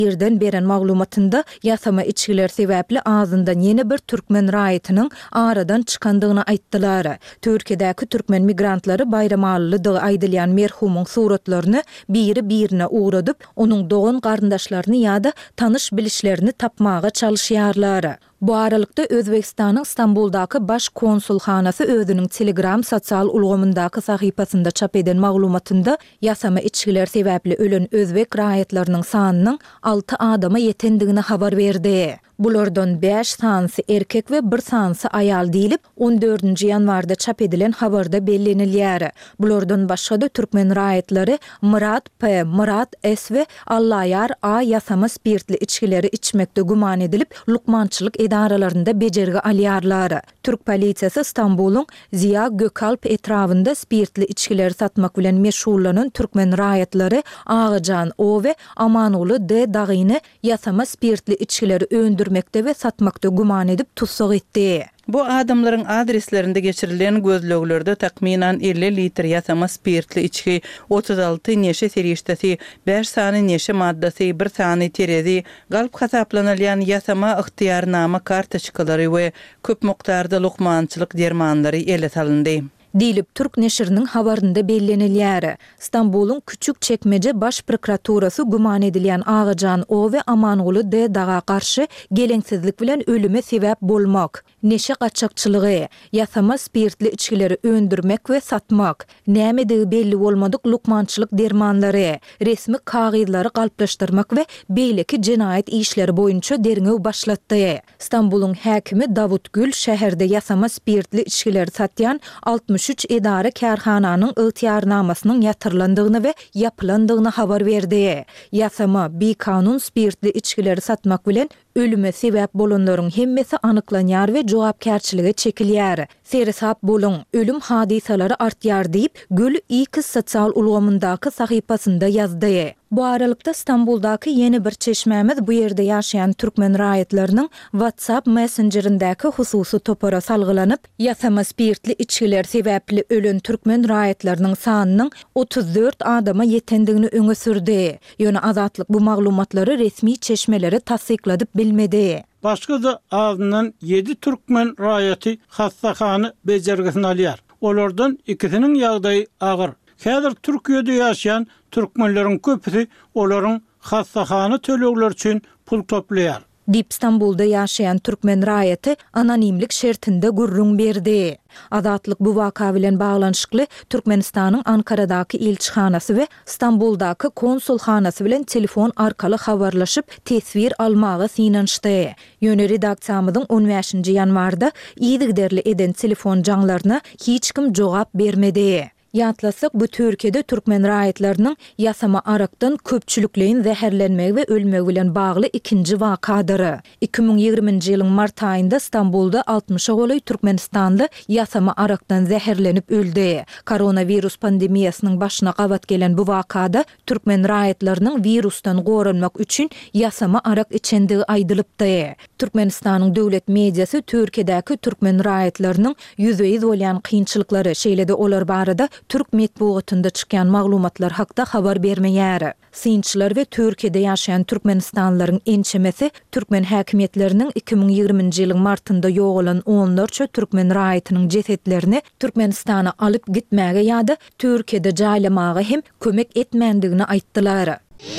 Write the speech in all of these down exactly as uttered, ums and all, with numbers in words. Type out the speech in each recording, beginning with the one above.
Birden beren maglumatynda ýasama içkiler sebäpli ağzyndan ýene bir türkmen raýatynyň aradan çykandygyny aýtdylar. Türkiýedäki türkmen migrantlary bayramalydygy aýdylýan merhumyň suratlaryny biri birine uğradyp, onuň doğan garyndaşlaryny ýa-da tanış bilişlerini tapmaga çalışýarlar. Bu aralykda Özbekistanyň Istanbuldaky baş konsulhanasy özüniň Telegram sosial ulgamyndaky sahypasynda çap eden maglumatynda ýasama içkiler sebäpli ölen özbek raýatlarynyň sanynyň alty adama ýetendigini habar berdi. Bulardan beş sansy erkek we bir sansy aýal diýilip on dördünji ýanwarda çap edilen habarda bellenilýär. Bulardan başga da türkmen raýatlary Murat P, Murat S we Allaýar A ýasama spirtli içkileri içmekde guman edilip lukmançylyk edaralarynda bejergi alýarlar. Türk polisiýasy Istanbulyň Ziya Gökalp etrawynda spirtli içkileri satmak bilen meşhurlanan türkmen raýatlary Ağacan O we Amanoğlu D dagyny ýasama spirtli içkileri öndür mekde ve satmakda guman edip tutsak etdi. Bu adamların adreslerinde geçirilen gözlöglerde takminan elli litr ýasama spirtli içki, otuz alty neşe seriştesi, beş sany neşe maddasy, bir sany terezi, galp hasaplanylýan ýasama ıhtiýarnama kartoçkalary we köp mukdarda lukmançylyk dermanlary ele salyndy. Dilip Türk neşirinin habarında bellenilýär. Istanbulyň Küçükçekmece baş prokuraturasy guman edilýän Ağacan O we Amanoğlu D daga karşı geleňsizlik bilen ölüme sebäp bolmak, neşe gaçakçylygy, ýasama spirtli içkileri öndürmek we satmak, nämedigi belli bolmadyk lukmançylyk dermanlary, resmi kagydlary galplaşdyrmak we beýleki jenaýat işleri boýunça derňew başlatdy. Istanbulyň häkimi Davut Gül şäherde ýasama spirtli içkileri satýan altmış üç edara kärhananyň ıhtiýarnamasynyň ýatyrlandygyny we ýapylandygyny habar berdi. Ýasama bi kanun spirtli içkileri satmak bilen ölüme sebäp bolanlaryň hemmesi anyklanýar we jogapkärçilige çekilýär. Seresap bolun, ölüm hadisalary artýar diýip Gül X sosial ulgamyndaky sahypasynda ýazdy. Bu aralykda Istanbuldaky ýeni bir çeşmämiz bu ýerde ýaşaýan türkmen raýatlarynyň WhatsApp messengerindäki hususy topara salgylanyp, ýasama spirtli içkiler sebäpli ölen türkmen raýatlarynyň sanynyň otuz dört adama ýetendigini öňe sürdi. Ýöne Azatlyk bu maglumatlary resmi çeşmelere tasdikladyp bilmedi. Başga da ağzından yedi türkmen raýaty hassahany bejergisini alýar. Olardan ikisiniň ýagdaýy agyr. Häzir Türkiýede ýaşaýan türkmenleriň köpüsi olaryň hassahany tölegler üçin pul toplaýar. Dip İstanbulda ýaşaýan türkmen raýaty anonimlik şertinde gurrun berdi. Azatlyk bu waka bilen baglanşykly Türkmenistanyň Ankaradaky elçihanasy we İstanbuldaky konsulhanasy bilen telefon arkaly habarlaşyp tesvir almagy synanşdy. Ýöne redaksiýamyzyň on beşinji ýanwarda ýygyderli eden telefon jaňlaryna hiç kim jogap bermedi. Ýatlasak bu Türkiýede türkmen raýatlarynyň ýasama arakdan köpçülükleýin zäherlenmegi we ölmegi bilen bagly ikinji wakadyr. iki ming ýigriminji ýylyň mart aýynda Istanbulda altmışa goly Türkmenistanly ýasama arakdan zäherlenip öldi. Koronavirus pandemiýasynyň başyna gabat gelen bu wakada türkmen raýatlarynyň virusdan goranmak üçin ýasama arak içendigi aýdylypdy. Türkmenistanyň döwlet mediasy Türkiýedäki türkmen raýatlarynyň ýüzüýiz bolýan kynçylyklary, şeýle-de olar barada Türk medeniýetinde çykan maglumatlar hakda habar bermeýär. Synçylar we Türkiýede ýaşaýan türkmenistanlylaryň ençemesi türkmen häkimetleriniň iki ming ýigriminji ýylyň martynda ýogalan onlarça türkmen raýatynyň jesetlerini Türkmenistana alyp gitmäge ýa-da Türkiýede jaýlamaga hem kömek etmendigini aýtdylar.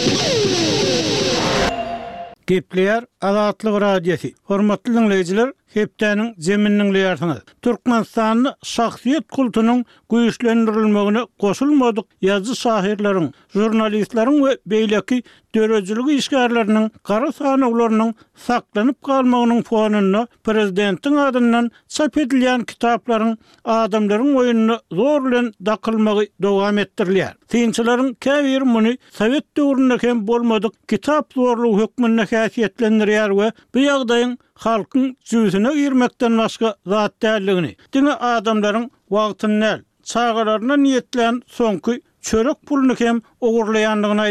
Gepleýär Azatlyk radiosi. Hormatly dinleýijiler, hepdäniň zemininiň ýarsyny. Türkmenistanyň şahsiýet kultunyň güýçlendirilmegine goşulmadyk ýazgy şahirleriň, jurnalistleriň we beýleki dörejilik işgärleriniň gara sanawlarynyň saklanyp galmagynyň fonuna prezidentiň adyndan çap edilýän kitaplaryň adamlaryň oýunyny zor bilen dakylmagy dowam etdirilýär. Synçylaryň käbir muny Sowet döwründe hem bolmadyk kitap zorlugy hökmüne häsiýetlendirýär we bu ýagdaýyň halkyň jüzüne girmekden başga zat däldigini, diňe adamlaryň wagtyny, çağalaryna niýetlen soňky çörek puluny hem ogurlaýandygyny aýdýar.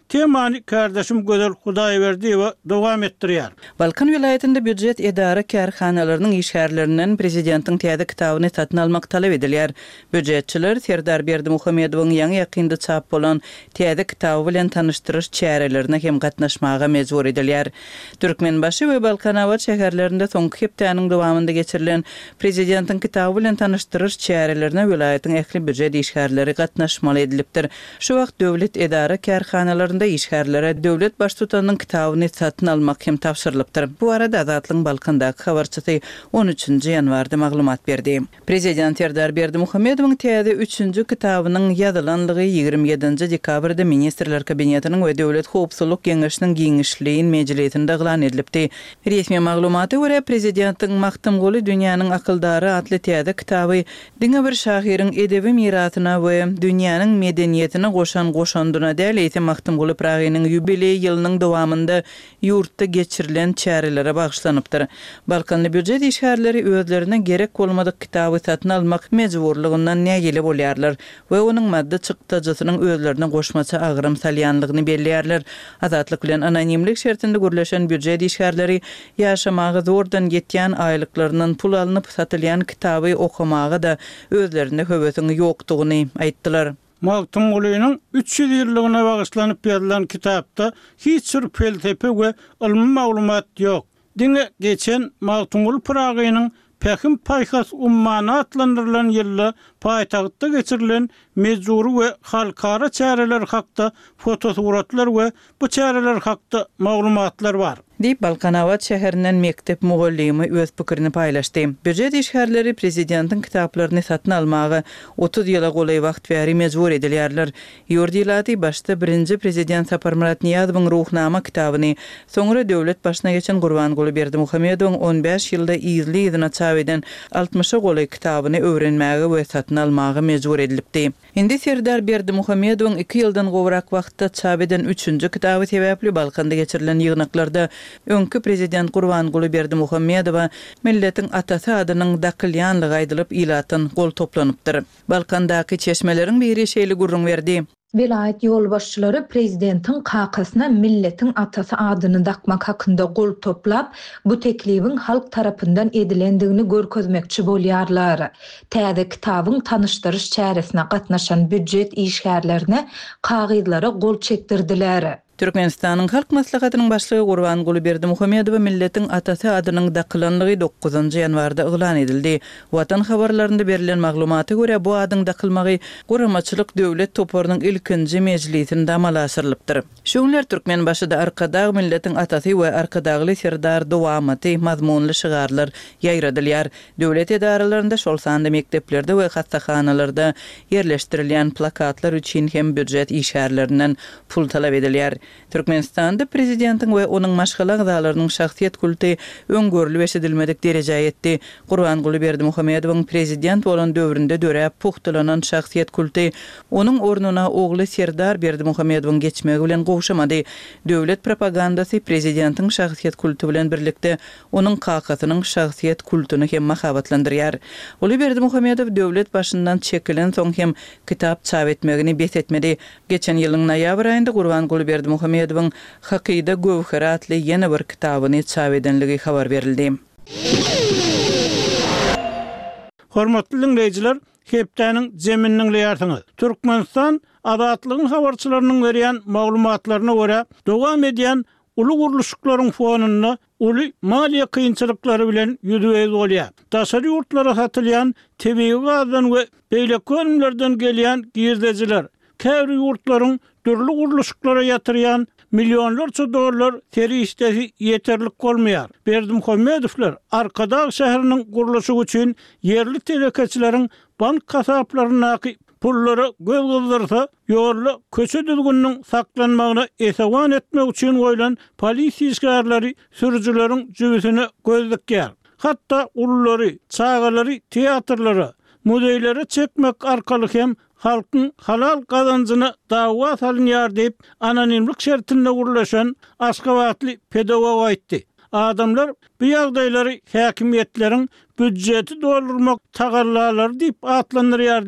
temany kardeşim Gözel Hudaýberdi we dowam etdirýär. Balkan vilayetinde büdjet edara kärhanalarynyň işgärlerinden prezidentiň täze kitabyny satyn almak talap edilýär. Büdjetçiler Serdar Berdimuhammedowyň ýaňy ýakynda çap bolan täze kitaby bilen tanışdyryş çärelerine hem gatnaşmaga mejbur edilýär. Türkmenbaşy we Balkanawat şäherlerinde soňky hepdeniň dowamında geçirilen prezidentiň kitaby bilen tanışdyryş çärelerine vilayetin ähli büdjet işgärleri gatnaşmaly edilipdir. Şu wagt döwlet edara kärhanalarynda işgärlere döwlet baş tutanyň kitabyny satyn almak hem tapşyrylypdyr. Bu arada Azatlyň Balkandaky habarçysy on üçünji ýanwarda maglumat berdi. Prezident Serdar Berdimuhammedowyň täze üçünji kitabynyň ýazylanlygy ýigirmi ýedinji dekabrda Ministrler Kabinetiniň we Döwlet Howpsuzlyk Geňeşiniň giňişliğin mejlisinde eglan edilipdi. Resmi maglumata görä prezidentiň Maktum goly dünýäniň akyldary atly täze kitaby diňe bir şahyryň edebi mirasyna we dünýäniň medeniýetine goşan goşandyna däl ýa-da Maktum goly Pragynyň ýubiley ýylynyň dowamında ýurtda geçirilen çärelere bagşlanypdyr. Balkanly büdjet işgärleri özlerine gerek bolmadyk kitaby satyn almak mejburlygyndan nägeli bolýarlar we onuň madda çykdyjysynyň özlerine goşmaça agram salýanlygyny belliýärler. Azatlyk bilen anonimlik şertinde gürleşen büdjet işgärleri ýaşamagy zordan getýän aýlyklaryndan pul alınıp satylýan kitaby okumaga da özlerinde höwesiň ýokdugyny aýtdylar. Maktum Golynyň üç ýyl ýyllygyna bagyşlanyp berilen kitapda hiç bir felsefe we ilmi maglumat ýok. Diňe geçen Maktum Goly Pragynyň Pekim Paýhas ummany atlandyrylan ýylda paýtagtda geçirilen mejburi we halkara çäreler hakda fotosuratlar we bu çäreler hakda maglumatlar bar. Diýip Balkanawat şäherinden mektep mugallimi öz pikirini paýlaşdy. Büdjet işgärleri prezidentiň kitaplaryny satyn almagy otuz ýyla golay wagt bäri mejbur edilýärler. Ýurdiýlaty başda birinji prezident Saparmurat Niýazowyň ruhnama kitabyny, soňra döwlet başyna geçen Gurbanguly Berdimuhammedowyň on beş ýylda izli ýyzyna çap eden altmışa golay kitabyny öwrenmäge we satyn almagy mejbur edilipdi. Indi Serdar Berdimuhammedowyň iki ýyldan gowrak wagtda çap eden üçünji kitaby sebäpli Balkanda geçirilen ýygnaklarda öňkü prezident Gurbanguly Berdimuhammedow milletiň atasy adynyň dakylýanlygy aýdylyp ilatyn gol toplanypdyr. Balkandaky çeşmeleriň biri şeýle gurrun berdi. Vilayet ýolbaşçylary prezidentiň kakasyna milletiň atasy adyny dakmak hakynda gol toplap, bu teklibiň halk tarapyndan edilendigini görkezmekçi bolýarlar. Täze kitabyň tanışdyryş çäresine gatnaşan büdjet işgärlerine kagydlara gol çekdirdiler. Türkmenistanyň halk maslahatynyň başlygy Gurbanguly Berdimuhammedow milletiň atasy adynyň dakylanygy dokuzunji ýanwarda eglan edildi. Watan habarlarynda berilen maglumaty görä bu adyň dakylmagy Guramaçylyk döwlet toparynyň ilkinji mejlisinde amala aşyrylypdyr. Şoňlar Türkmenbaşyda arkada milletiň atasy we arkadagy Serdar dowamaty mazmunly şygarlar ýaýradylýar. Döwlet edaralarynda şol sanda mekteplerde we hastahanalarda ýerleşdirilýän plakatlar üçin hem büdjet işgärlerinden pul talap edilýär. Türkmenistanda prezidentiň we onuň maşgala agzalarynyň şahsiýet kulty öňgörli we edilmedik derejä ýetdi. Gurbanguly Berdimuhammedowyň prezident bolan döwründe döräp puhtalanan şahsiýet kulty onuň ornuna ogly Serdar Berdimuhammedowyň geçmegi bilen gowşamady. Döwlet propagandasy prezidentiň şahsiýet kulty bilen birlikde onuň kakasynyň şahsiýet kultuny hem mahabatlandyrýar. Oly Berdimuhammedow döwlet başyndan çekilen soň hem kitap çap etmegini besetmedi. Geçen ýylyň noýabr aýynda Gurbanguly Berdimuhammedowyň Hakyda Gowhar atly ýene bir kitabyny çap edenligi habar berildi. Hormatly dinleýijiler, hepdeniň jeminiň ýartyňy. Türkmenistan adatlygyň habarçylarynyň berýän maglumatlaryna görä, dowam edýän uly guruluşlaryň fonunda uly maliýe kynçylyklary bilen ýüzüge bolýar. Daşary ýurtlara satylýan tebii gazdan we beýle könümlerden gelýän gizlejiler, käbir ýurtlaryň türlü guruluşlara yatıryan milyonlarca dolar teri istesi yeterlik bolmaýar. Berdimuhammedowlar arkada şäheriniň guruluşy üçin yerli telekeçilerin bank kasaplaryna pullary göz gyzdyrsa, ýorly köçe düzgünniň saklanmagyna esawan etmek üçin goýulan polisiýa işgärleri sürüjüleriň jübüsini gözlükýär. Hatda ullary, çağalary, teatrlary, muzeýlere çekmek arkaly hem halkyň halal gazanjyny dawa salynýar diýip anonimlik şertinde gurulşan Aşgabatly pedagog aýtdy. Adamlar bu ýagdaýlary häkimiýetleriň büdjeti doldurmak tagallalary diýip atlandyrýar diýip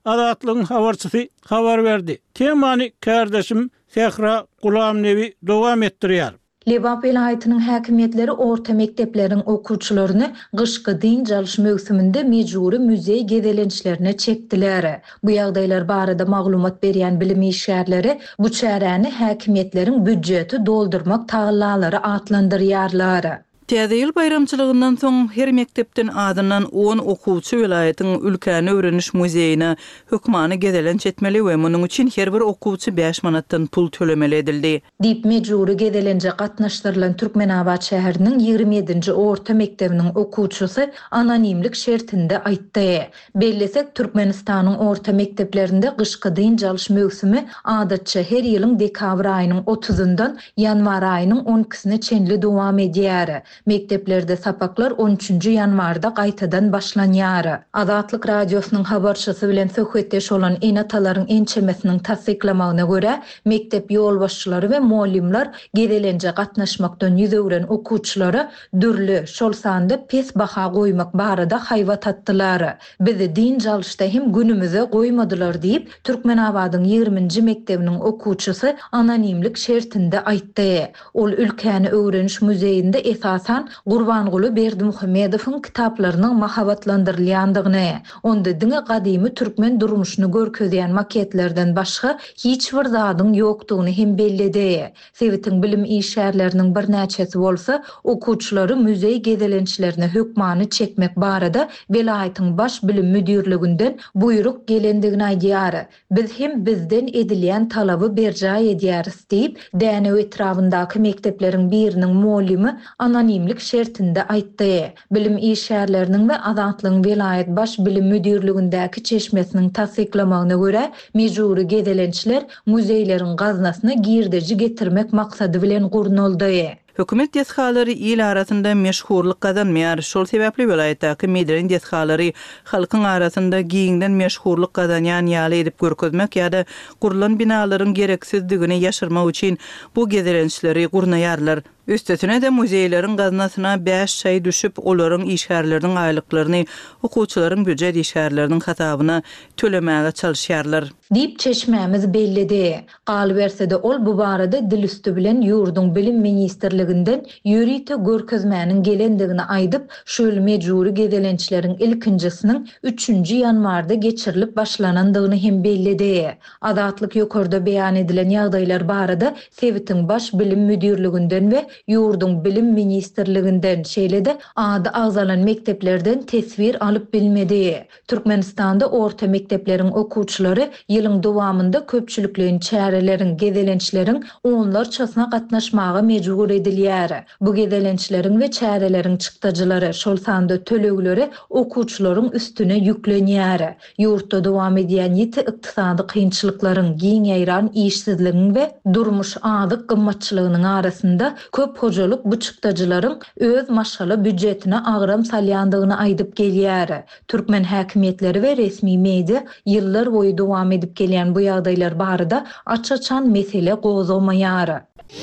Adatlygyň habarçysy habar berdi. Temany kardeşim Sehra Gulamnevi dowam etdirýär. Lebap vilayatynyň häkimetleri orta mektepleriň okuwçylaryny gyşky din çalyş mögsüminde mejburi muzey gezelençlerine çekdiler. Bu ýagdaýlar barada maglumat berýän bilim işgärleri bu çäräni häkimetleriň büdjeti doldurmak taýlalary atlandyrýarlar. Täze ýyl bayramçylygyndan soň her mektepden adynan on okuwçy vilayatyň ülkäni öwreniş muzeýine hökmany gezelenç etmeli we munyň üçin her bir okuwçy beş manatdan pul tölemeli edildi. Dip mejburi gezelençe gatnaşdyrylan Türkmenabad şäheriniň ýigirme ýedinji orta mektebiniň okuwçysy anonimlik şertinde aýtdy. Bellesek Türkmenistanyň orta mekteplerinde gyşky din çalyş mögsümi adatça her ýylyň dekabr aýynyň otuzundan ýanwar aýynyň on ikisine çenli dowam edýär. Mekteplerde sapaklar on üçünji ýanwarda gaýtadan başlanýar. Azatlyk radiosynyň habarçysy bilen söhbetdeş olan enatalaryň ençemesiniň tasdiklamagyna görä, mektep ýolbaşçylary we muallimler gezelençe gatnaşmakdan ýüzegren okuwçylary dürli şol sanda pes baha goýmak barada haýwat atdylar. Bizi din çalyşda hem günümize goýmadylar diýip Türkmenabadyň ýigirminji mektebiniň okuwçysy anonimlik şertinde aýtdy. Ol ülkäni öwreniş muzeýinde esasan Gurbanguly Berdimuhammedowyň kitaplarynyň mahabatlandyrylýandygyny, onda diňe gadymy türkmen durmuşyny görkezýän maketlerden başga hiç bir zadyň ýokdugyny hem bellidi. Sewitiň bilim işgärleriniň bir näçesi bolsa, okuwçylary muzey gezelençlerine hökmany çekmek barada vilayatyň baş bilim müdirliginden buyruk gelendigini aýdýar. Biz hem bizden edilýän talaby berjaý edýäris diýip, däne etrafyndaky mektepleriň biriniň muallimi anonimlik şertinde aýtdy. Bilim işgärleriniň we Azatlygyň vilayat baş bilim müdirligindäki çeşmesiniň tasdiklamagyna görä, mejburi gezelençler muzeýleriň gaznasyna girdeji getirmek maksady bilen gurnuldy. Hökümet ýetgalary il arasynda meşhurlyk gazanmaýar. Şol sebäpli vilayatdaky medeniýet ýetgalary halkyň arasynda giňden meşhurlyk gazanýan ýaly edip görkezmek ýa-da gurulan binalaryň gereksizdigini ýaşyrmak üçin bu gezelençleri gurnaýarlar. Üstesine de muzeýleriň gaznasyna beş çaý düşüp, olaryň işgärleriniň aýlyklaryny okuwçylaryň büdjet işgärleriniň hasabyna tölemäge çalyşýarlar. Dip çeşmämiz bellidi. Galy bersede ol bu barada dilüstü bilen ýurduň bilim ministrliginden ýürite görkezmäniň gelendigini aýdyp, şol mejburi gezelençleriň ilkinjisiniň üçünji ýanwarda geçirilip başlanandygyny hem bellidi. Azatlyk ýokarda beýan edilen ýagdaýlar barada Sewitiň baş bilim müdirliginden we ýurduň bilim ministrliginden şeýlede ady agzalan mekteplerden tesvir alyp bilmedi. Türkmenistanda orta mektepleriň okuwçylary ýylyň dowamında köpçülikliň çäreleriň gezelençleriň onlarçasyna gatnaşmaga mejbur edilýär. Bu gezelençleriň we çäreleriň çykdajylary şol sanda tölegleri okuwçylaryň üstüne ýüklenýär. Ýurtda dowam edýän ýeti ykdysady kynçylyklaryň, giň ýaýran işsizligiň we durmuş adyk gymmatçylygynyň arasynda köp hojalyk bu çykdajylaryň öz maşgala büdjetine agram salýandygyny aýdyp gelýär. Türkmen häkimetleri we resmi media ýyllar boyu dowam edip gelýän bu ýagdaýlar barada açaçan mesele gozulmaýar.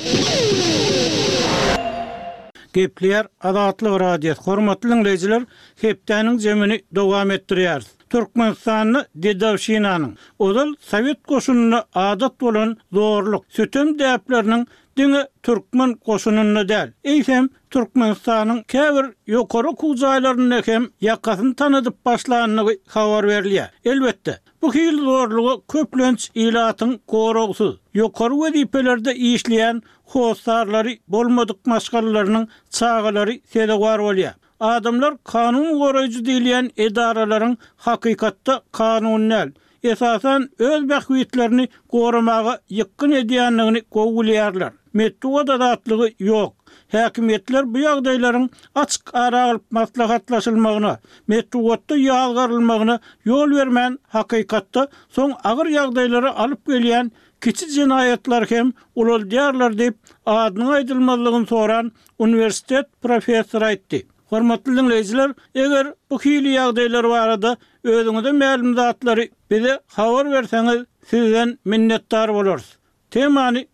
Gepler Azatlyk radiosu hormatly dinleyijiler, hepdeniň jemini dowam etdirýär. Türkmenistanyny Dedawşinanyň ozal Sowet goşunyna adat bolan zorluk sütüm däpleriniň diňe türkmen goşunyny däl. Eýsem Türkmenistanyň käbir ýokary kuzaýlaryny hem ýakasyny tanadyp başlanyny habar berilýär. Elbetde bu hil zorlugy köplenç ilatyň gorogsuz, ýokary wezipelerde işleýän hostarlary bolmadyk maşgalarynyň çağalary sedewar bolýar. Adamlar kanun goraýjy diýilýän edaralaryň hakykatda kanunnyl, esasan öz bähwitlerini goramaga ýykyn edýänligini gowulýarlar. Metduat adatlygy ýok. Häkimetler bu ýagdaýlaryň açyk ara alyp maslahatlaşylmagyna, metduatda ýalgarylmagyna ýol bermän hakykatda soň agyr ýagdaýlary alyp gelýän kiçik jinayetler hem ulalýarlar diýip adyny aýdylmalygyny soran universitet professory aýtdy. Hormatly dinleyijiler, eger bu hili ýagdaýlar barada özüňizde ma'lumatlary bize habar berseňiz, sizden minnetdar bolarys. Temany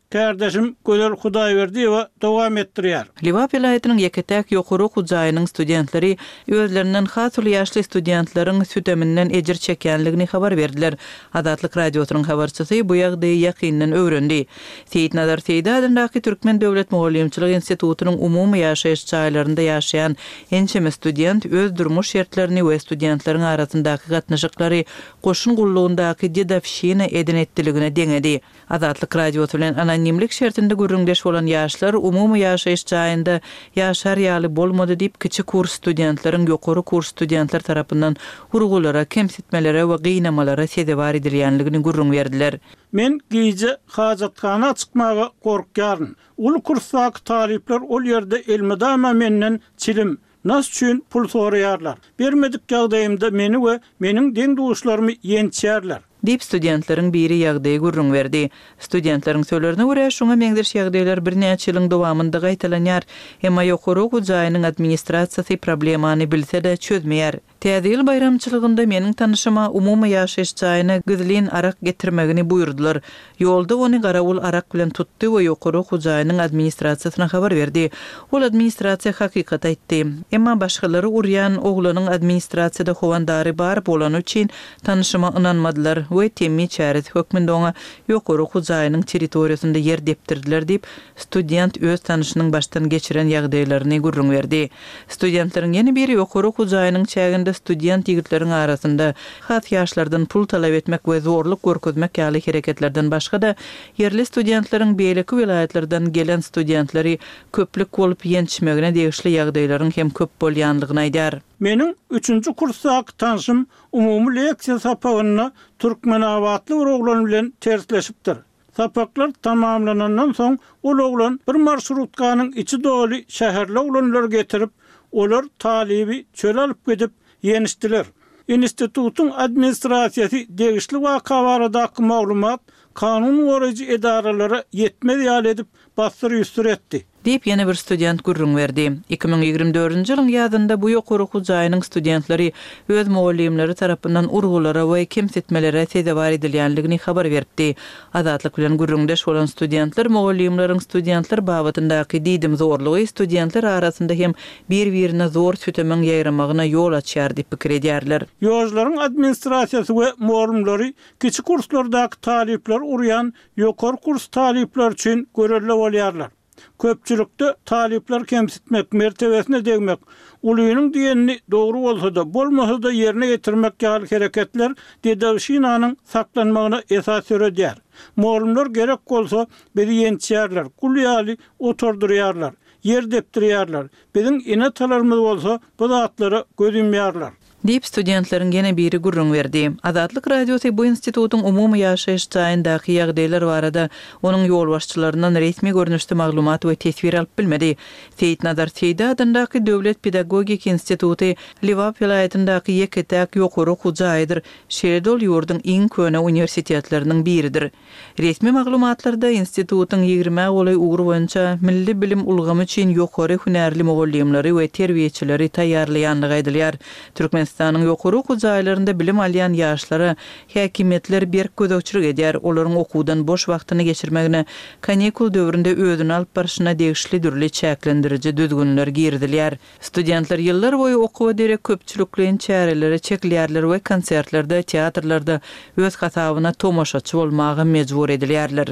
kardeşim Gözel Hudaýberdiýewa dowam etdirýär. Liwa vilayatynyň Ýeketäk ýokary hujaýynyň studentleri özlerinden has uly ýaşly studentlaryň süteminden ejir çekenligini habar berdiler. Adatlyk radiosynyň habarçysy bu ýagdaýy ýakynyň öwrendi. Seyit Nazar Seýdadyňdaky Türkmen Döwlet Mugallimçilik Institutunyň umumy ýaşaýyş çaýlarynda ýaşaýan ençeme student öz durmuş şertlerini we studentleriň arasyndaky gatnaşyklary goşun gullugyndaky didafşina eden etdiligine deňedi. Adatlyk radiosu bilen anonimlik şertinde gürrüňdeş bolan ýaşlar umumy ýaşaýyş çaýynda ýaşar ýaly bolmady diýip kiçik kurs studentleriň ýokary kurs studentler tarapyndan urgulara, kemsitmelere we gynamalara sebäp edilýänligini gürrüň berdiler. Men giýje hajatkana çykmaga gorkýaryn. Ul kursdaky talipler ol ýerde elmedama menden çilim nas üçin pul soraýarlar. Bermedik ýagdaýymda meni we meniň deň duşlarymy ýençýärler. Dip studentleriň biri ýagdaýy gürrüň berdi. Studentleriň söýlerine görä şoňa meňderş ýagdaýlar bir näçe ýylyň dowamynda gaýtalanýar, emma ýokary hujaýynyň administrasiýasy problemany bilse-de çözmeýär. Täze bayramçylygynda meniň tanyşyma umumy ýaşaýyş çaýyna gyzlyn arak getirmegini buýurdylar. Ýolda ony garawul arak bilen tutdy we ýokary hujaýynyň administrasiýasyna habar berdi. Ol administrasiýa hakykat aýtdy. Emma başgalary urýan oglanyň administrasiýada howandary bar bolan üçin tanyşyma ynanmadylar we temmi çäret hökmünde oňa ýokary hujaýynyň territoriýasynda ýer depdirdiler diýip student öz tanyşynyň başdan geçiren ýagdaýlaryny gürrüň berdi. Studentleriň ýene biri ýokary hujaýynyň çäginde student ýigitlerin arasynda hat ýaşlardan pul talap etmek we zorluk görkezmek ýaly hereketlerden başga da yerli studentleriň beýleki vilayatlardan gelen studentleri köplük bolup ýençmegine degişli ýagdaýlaryň hem köp bolýanlygyny aýdar. Meniň üçünçi kursdaky tanşym umumy leksiýa sapagyna türkmen awatly bir oglan bilen tersleşipdir. Sapaklar tamamlanandan soň ol oglan bir marşrutkanyň içi doly şäherli oglanlar getirip olar talibi çöl alyp gidip ýenişdiler. Institutun administrasiýasy degişli waka baradaky maglumat kanun goraýjy edaralara ýetmedi ýaly edip basdyr ýüstür etdi. Diýip ýene bir student gürrüň berdi. iki bin ýigirme dördünji ýylyň ýazynda bu ýokary hujaýynyň studentleri öz mugallimleri tarapyndan urgulara we kemsitmelere sebäp edilýänligini habar berdi. Adatlyk bilen gürrüňdeş bolan studentler mugallimleriň studentler babatyndaky diýdim zorlugy studentler arasynda hem bir-birine zor sütemeň ýaýramagyna ýol açýar diýip pikir edýärler. Ýoşlaryň administrasiýasy we mugallimleri kiçik kurslardaky talipler urýan ýokary kurs talipler üçin görelli bolýarlar. Köpçülükde talipler kemsitmek, mertebesine degmek, ulynyň diýenini dogry bolsa da, bolmasa da ýerine getirmek ýaly hereketler dedawşinanyň saklanmagyna esas öredýär. Mugallimler gerek bolsa bizi ýençýärler, gulýaly oturdurýarlar, ýer depdirýärler. Biziň inatalarymyz bolsa bu zatlara gözümýärler. Diýip studentleriň ýene biri gürrüň berdi. Adatlyk radiosu bu institutun umumy ýaşaýyş çaýyndaky ýagdaýlar barada onuň ýolbaşçylaryndan resmi görnüşde maglumat we tesvir alyp bilmedi. Seyit Nazar Seýdadyňdaky Döwlet Pedagogik Institutu Liwa vilayatyndaky Ýeketäk ýokary hujaýdyr. Şeýdol ýurdun iň köne universitetleriniň biridir. Resmi maglumatlarda institutun ýygrime goly ugur boýunça milli bilim ulgamy üçin ýokary hünärli mugallimleri we terbiýeçileri taýýarlaýanlygy aýdylýar. Türkmen Türkmenistanyň ýokary hujaýlarynda bilim alýan ýaşlara häkimetler berk gözegçilik edýär. Olaryň okuwdan boş wagtyny geçirmegine kanikul döwründe özüni alyp barşyna degişli dürli çäklendiriji düzgünler girdilýär. Studentler ýyllar boýy okuwa derek köpçülikliň çärelere çekilýärler we konsertlerde, teatrlarda öz hasabyna tomoşaçy bolmagy mejbur edilýärler.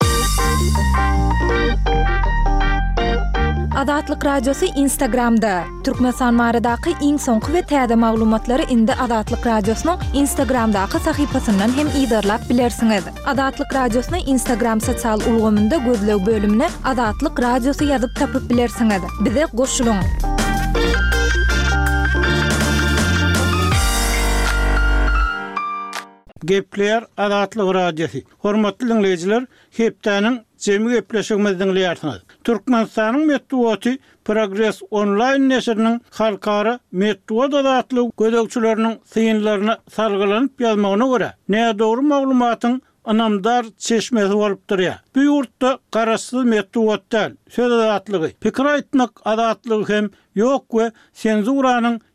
Adatlyk radiosu Instagramda. Türkmenistan baradaky iň soňky we täze maglumatlary indi Adatlyk radiosynyň Instagramdaky sahypasyndan hem ýydarlap bilersiňiz. Adatlyk radiosyny Instagram sosial ulgamynda gözleg bölümine Adatlyk radiosu ýazyp tapyp bilersiňiz. Bize goşulyň. Gepler Adatlyk radiosu. Hormatly dinleýijiler, hepdeniň jemi gepleşigimizden ýarsyňyz. Türkmenistanyň Metduwaty Progress online neşriniň halkara Metduwat adatlyk gözegçileriniň syňlaryna salgylanyp ýazmagyna görä, näme dogry maglumatyň anamdar çeşmesi bolup durýar. Bu ýurtda garaşsyz Metduwat däl, söz adatlygy, pikir aýtmak adatlygy hem ýok we senzuranyň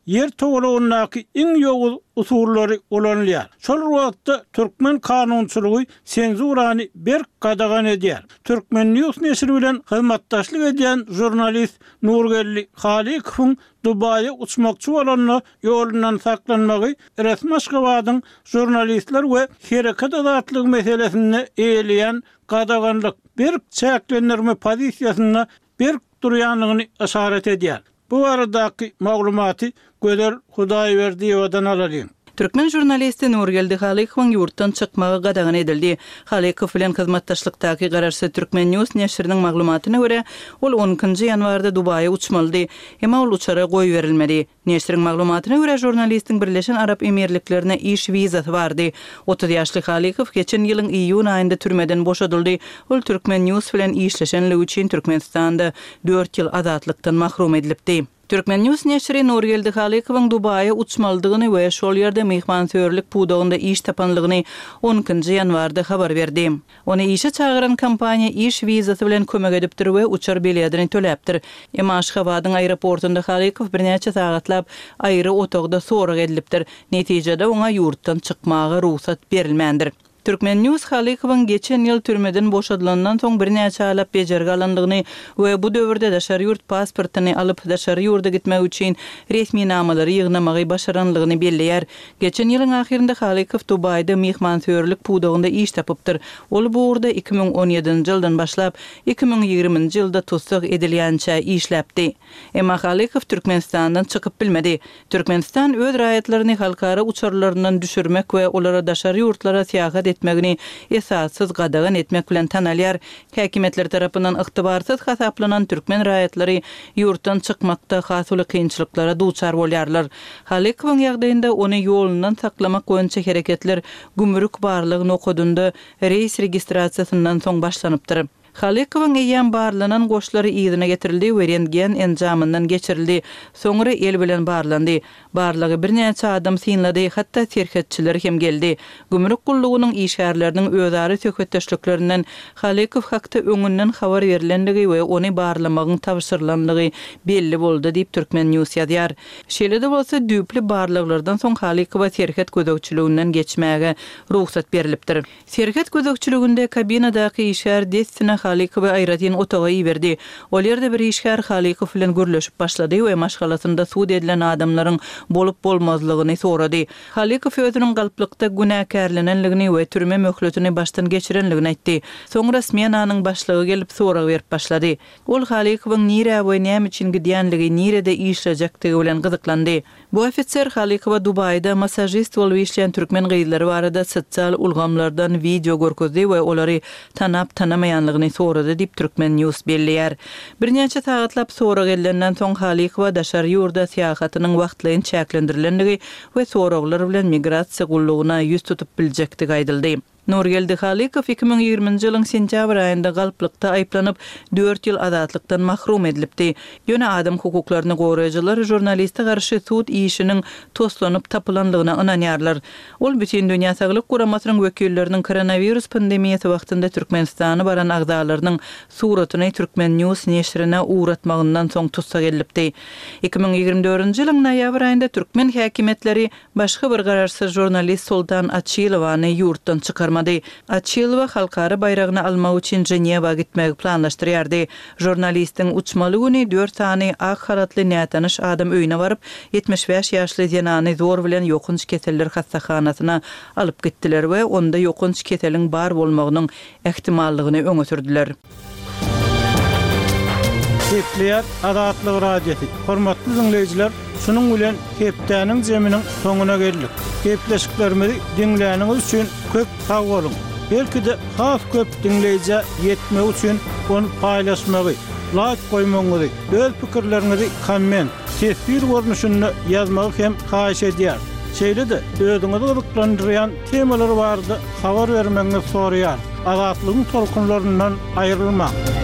yer togalagynyňky iň ýogul usullary ulanýar. Şol wagtda türkmen kanunçylygy senzurany bir qadagan edýär. Türkmen News neşri bilen hyzmatdaşlyk edýän jurnalist Nurgelli Halikowyň Dubaýa uçmakçy bolanyny ýolundan saklanmagy resmi Aşgabatyň jurnalistler we herekat azatlygy meselesini eýleýän qadaganlyk bir çäklendirme pozisiýasyna bir durýanlygyny işaret edýär. Bu aradaky maglumaty Göder Hudaýberdiýewadan alalım. Türkmen jurnalisti Nurgeldi Halikowyň ýurtdan çykmagy gadagan edildi. Halikow bilen hyzmatdaşlykdaky garaşy Türkmen News neşriniň maglumatyna görä, ol onunçy ýanwarda Dubaýa uçmaly, emma ol uçara goý berilmedi. Neşriniň maglumatyna görä jurnalistiň Birleşen Arap Emirliklerine iş wizasy bardy. otuz ýaşly Halikow geçen ýylyň iýun aýynda türmeden boşadyldy. Ol Türkmen News bilen işleşenligi üçin Türkmenistanda dört ýyl azatlykdan mahrum edilipdi. Türkmen News neşri Nurgeldi Halikowyň Dubaýa uçmalydygyny we şol ýerde mehmançyllyk pudagynda iş tapanlygyny onunçy ýanwarda habar berdi. Ony işe çağıran kompaniýa iş wizasy bilen kömek edipdir we uçar biletini töläpdir. Emma Aşgabatyň aeroportunda Halikow birnäçe sagatlap aýry otogda sorag edilipdir. Netijede oňa ýurtdan çykmaga ruhsat berilmändir. Türkmen News Halikowyň geçen ýyl türmeden boşadylandan soň birnäçe alap bejerge alandygyny we bu döwürde daşary ýurt pasportyny alyp daşary ýurda gitmek üçin resmi namalary ýygnamagy başaranlygyny belleýär. Geçen ýylyň ahyrynda Halikow Dubaýda mehmançyllyk pudagynda iş tapypdyr. Ol bu urda iki ming on ýedinji ýyldan başlap iki ming ýigriminji ýylda tutsak edilýänçä işläpdi. Emma Halikow Türkmenistandan çykyp bilmedi. Türkmenistan öz raýatlaryny halkara uçarlaryndan düşürmek we olara daşary ýurtlara seýahat etmegini esassız gadagan etmek bilen tanalýar. Häkimetler tarapyndan ygtybarsyz hasaplanan türkmen raýatlary ýurtdan çykmakda hasyly kynçylyklara duçar bolýarlar. Halikowyň ýagdaýynda ony ýolundan saklamak goýunça hereketler gümrük barlygyny okudunda reis registrasiýasyndan soň başlanypdyr. Halikowyň eýän barlanan goşlary ýygyna getirildi we rentgen enjamyndan geçirildi. Soňra el bilen barlandy. Barlygy birnäçe adam synlady, hatda terhetçiler hem geldi. Gümrük gullugynyň işgärleriniň özari söhbetdeşliklerinden Halikow hakda öňünden habar berilendigi we ony barlamagyň tapşyrylanlygy belli boldy diýip Türkmen News ýazýar. Şeýle-de bolsa düpli barlyklardan soň Halikowa terhet gözegçiliginden geçmäge ruhsat berilipdir. Terhet gözegçiliginde kabinadaky işgär destine Halikow aýratyn otagy berdi. Ol ýerde bir işgär Halikow bilen görleşip başlady we maşgalatynda suud edilen adamlaryň bolup bolmazlygyny sorady. Halikow özüniň galplykda günäkärlenenligini we türme möhletini başdan geçirenligini aýtdy. Soňra smenanyň başlygy gelip sorag berip başlady. Ol Halikowyň nire we näme üçin gidýänligi, nirede işlejekdigi bilen gyzyklandy. Bu ofitser Halikowa Dubaýda masajist bolup işleýän türkmen gyýlary barada sosial ulgamlardan video görkezdi we olary tanap tanamaýanlygyny sorady diýip Türkmen News belleýär. Birnäçe sagatlap sorag edilenden soň Halikowa daşary ýurda seýahatynyň wagtlyny çäklendirilendigi we soraglar bilen migrasiýa gullugyna ýüz tutup biljekdigi aýdyldy. Nurgeldi Halikow iki ming ýigriminji ýylyň sentýabr aýynda galplykda aýplanyp dört ýyl azatlykdan mahrum edilipdi. Ýöne adam hukuklaryny goraýjylar jurnaliste garşy suud işiniň toslanyp tapylanlygyna ynanýarlar. Ol bütün dünýä saglyk guramasynyň wekilleriniň koronavirus pandemiýasy wagtynda Türkmenistana baran agdalarynyň suratyny Türkmen News neşrine uğratmagyndan soň tutsak edilipdi. iki ming ýigirmi dördünji ýylyň noýabr aýynda türkmen häkimetleri başga bir gararsyz jurnalist Sultan Açilowany ýurtdan çykarmady. Açilova halkara bayragyny almak üçin Jenewa gitmegi planlaşdyrýardy. Jurnalistiň uçmaly güni dört sany ak haratly nätanış adam öýüne baryp yetmiş beş ýaşly zenany zor bilen ýokunç keseller hastahanasyna alyp gitdiler we onda ýokunç keseliň bar bolmagynyň ähtimallygyny öňe sürdiler. Hepleýär Azatlyk radiosi. Hormatly dinleýijiler, şunuň bilen hepdäniň jeminiň soňuna geldik. Hepleşiklerimizi dinleýäniňiz üçin köp sag bolun. Belki de has köp dinleýije ýetmek üçin onu paýlaşmagy, like goýmagy, öz pikirlerinizi komment, tesbir görnüşünde ýazmagy hem haýyş edýär. Şeýle-de özüňizi gyzyklandyrýan temalar bardy, habar bermeňizi soraýar. Azatlygyň tolkunlaryndan aýrylmak.